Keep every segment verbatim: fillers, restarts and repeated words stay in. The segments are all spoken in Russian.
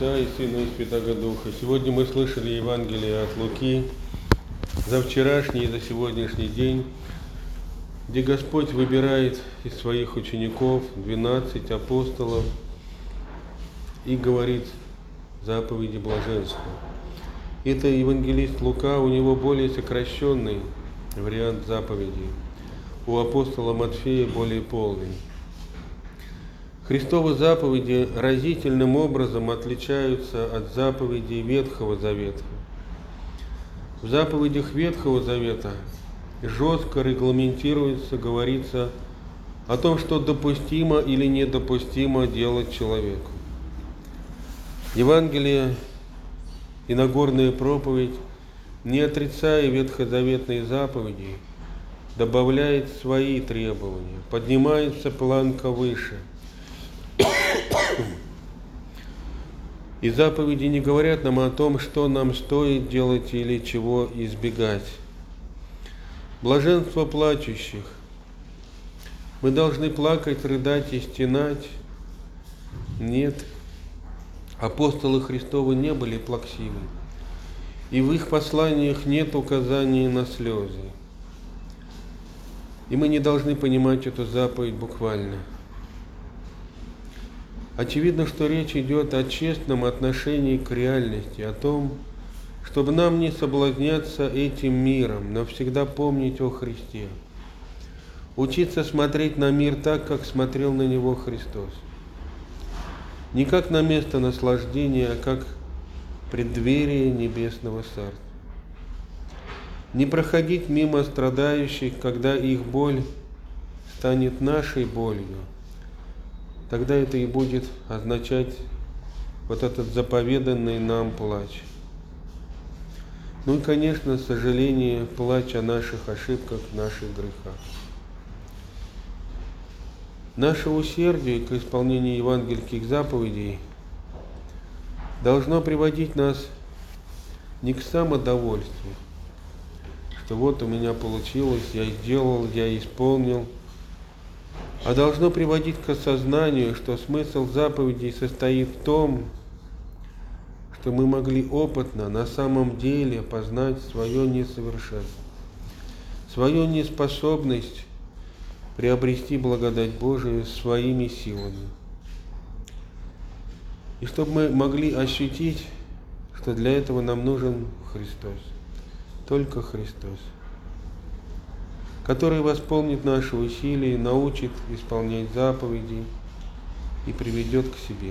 Отца и Сына и Святаго Духа. Сегодня мы слышали Евангелие от Луки за вчерашний и за сегодняшний день, где Господь выбирает из своих учеников двенадцать апостолов и говорит заповеди блаженства. Это евангелист Лука, у него более сокращенный вариант заповедей, у апостола Матфея более полный. Христовы заповеди разительным образом отличаются от заповедей Ветхого Завета. В заповедях Ветхого Завета жестко регламентируется, говорится о том, что допустимо или недопустимо делать человеку. Евангелие и Нагорная проповедь, не отрицая ветхозаветные заповеди, добавляет свои требования, поднимается планка выше. И заповеди не говорят нам о том, что нам стоит делать или чего избегать. Блаженство плачущих. Мы должны плакать, рыдать и стенать? Нет. Апостолы Христовы не были плаксивы, и в их посланиях нет указаний на слезы. И мы не должны понимать эту заповедь буквально. Очевидно, что речь идет о честном отношении к реальности, о том, чтобы нам не соблазняться этим миром, но всегда помнить о Христе. Учиться смотреть на мир так, как смотрел на него Христос. Не как на место наслаждения, а как преддверие небесного Царства. Не проходить мимо страдающих, когда их боль станет нашей болью. Тогда это и будет означать вот этот заповеданный нам плач. Ну и, конечно, сожаление, плач о наших ошибках, наших грехах. Наше усердие к исполнению евангельских заповедей должно приводить нас не к самодовольству, что вот у меня получилось, я сделал, я исполнил, а должно приводить к осознанию, что смысл заповедей состоит в том, что мы могли опытно на самом деле познать свое несовершенство, свою неспособность приобрести благодать Божию своими силами. И чтобы мы могли ощутить, что для этого нам нужен Христос, только Христос, который восполнит наши усилия, научит исполнять заповеди и приведет к себе.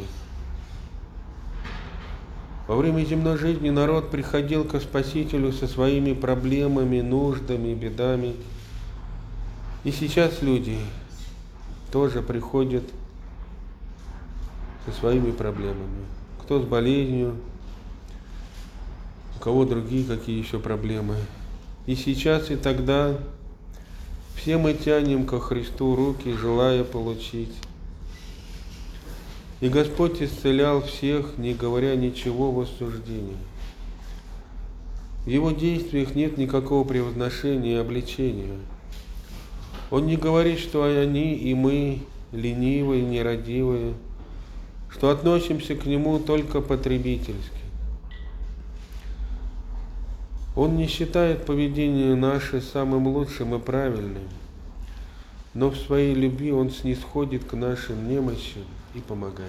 Во время земной жизни народ приходил ко Спасителю со своими проблемами, нуждами, бедами. И сейчас люди тоже приходят со своими проблемами. Кто с болезнью, у кого другие какие еще проблемы. И сейчас, и тогда все мы тянем ко Христу руки, желая получить. И Господь исцелял всех, не говоря ничего в осуждении. В Его действиях нет никакого превозношения и обличения. Он не говорит, что они и мы ленивые, нерадивые, что относимся к Нему только потребительски. Он не считает поведение наше самым лучшим и правильным, но в своей любви Он снисходит к нашим немощам и помогает.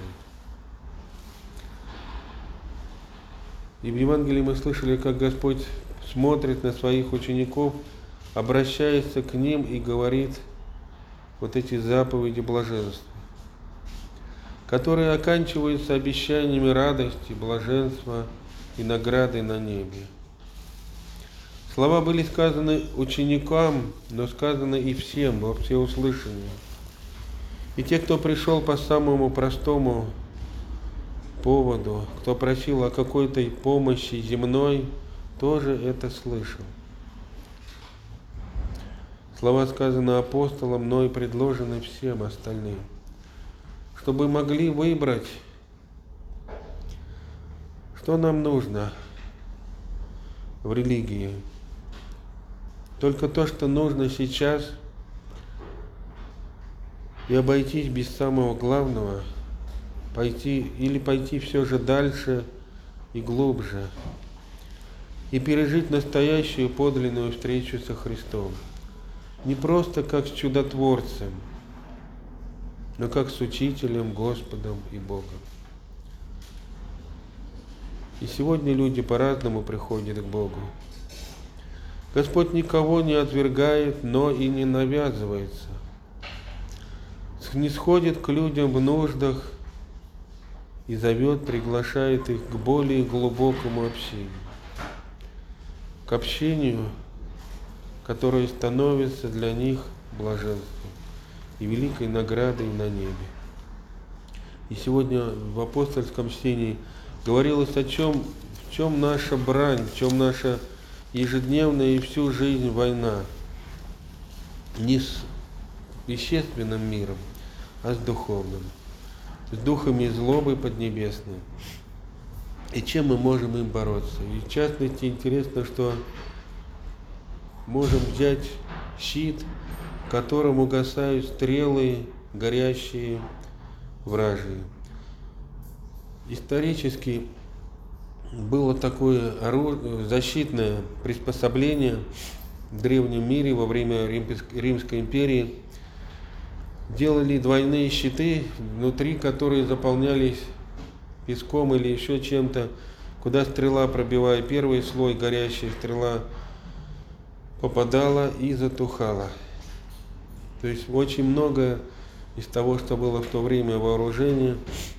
И в Евангелии мы слышали, как Господь смотрит на своих учеников, обращается к ним и говорит вот эти заповеди блаженства, которые оканчиваются обещаниями радости, блаженства и награды на небе. Слова были сказаны ученикам, но сказаны и всем, во всеуслышание. И те, кто пришел по самому простому поводу, кто просил о какой-то помощи земной, тоже это слышал. Слова сказаны апостолам, но и предложены всем остальным, чтобы могли выбрать, что нам нужно в религии. Только то, что нужно сейчас, и обойтись без самого главного, пойти или пойти все же дальше и глубже, и пережить настоящую подлинную встречу со Христом. Не просто как с чудотворцем, но как с Учителем, Господом и Богом. И сегодня люди по-разному приходят к Богу. Господь никого не отвергает, но и не навязывается. Снисходит к людям в нуждах и зовет, приглашает их к более глубокому общению. К общению, которое становится для них блаженством и великой наградой на небе. И сегодня в апостольском чтении говорилось о чем, в чем наша брань, в чем наша ежедневная и всю жизнь война. Не с вещественным миром, а с духовным, с духами злобы поднебесной. И чем мы можем им бороться? И в частности, интересно, что можем взять щит, которым угасают стрелы, горящие вражьи. Исторически было такое оружие, защитное приспособление в древнем мире во время Римской империи. Делали двойные щиты, внутри которые заполнялись песком или еще чем-то, куда стрела, пробивая первый слой, горящая стрела попадала и затухала. То есть очень много из того, что было в то время вооружение,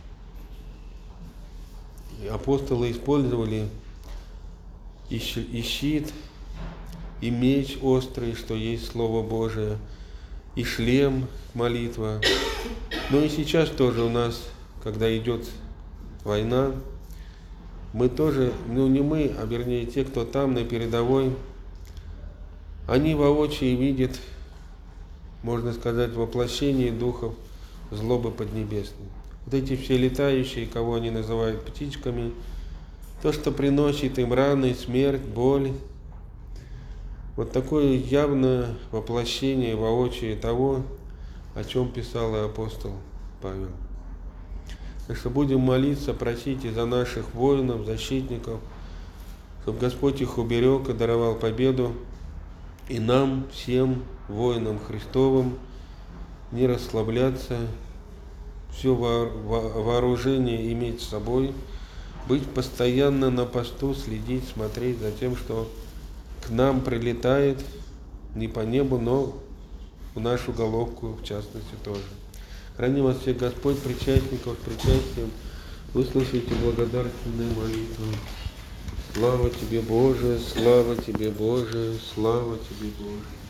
апостолы использовали и щит, и меч острый, что есть Слово Божие, и шлем, молитва. Но и сейчас тоже у нас, когда идет война, мы тоже, ну не мы, а вернее те, кто там на передовой, они воочию видят, можно сказать, воплощение духов злобы поднебесной. Вот эти все летающие, кого они называют птичками, то, что приносит им раны, смерть, боль. Вот такое явное воплощение воочию того, о чем писал и апостол Павел. Так что будем молиться, просить и за наших воинов, защитников, чтобы Господь их уберег и даровал победу. И нам, всем воинам Христовым, не расслабляться, все вооружение иметь с собой, быть постоянно на посту, следить, смотреть за тем, что к нам прилетает не по небу, но в нашу головку, в частности, тоже. Храни вас всех Господь, причастников, с причастием. Выслушайте благодарственную молитву. Слава Тебе, Боже, слава Тебе, Боже, слава Тебе, Боже.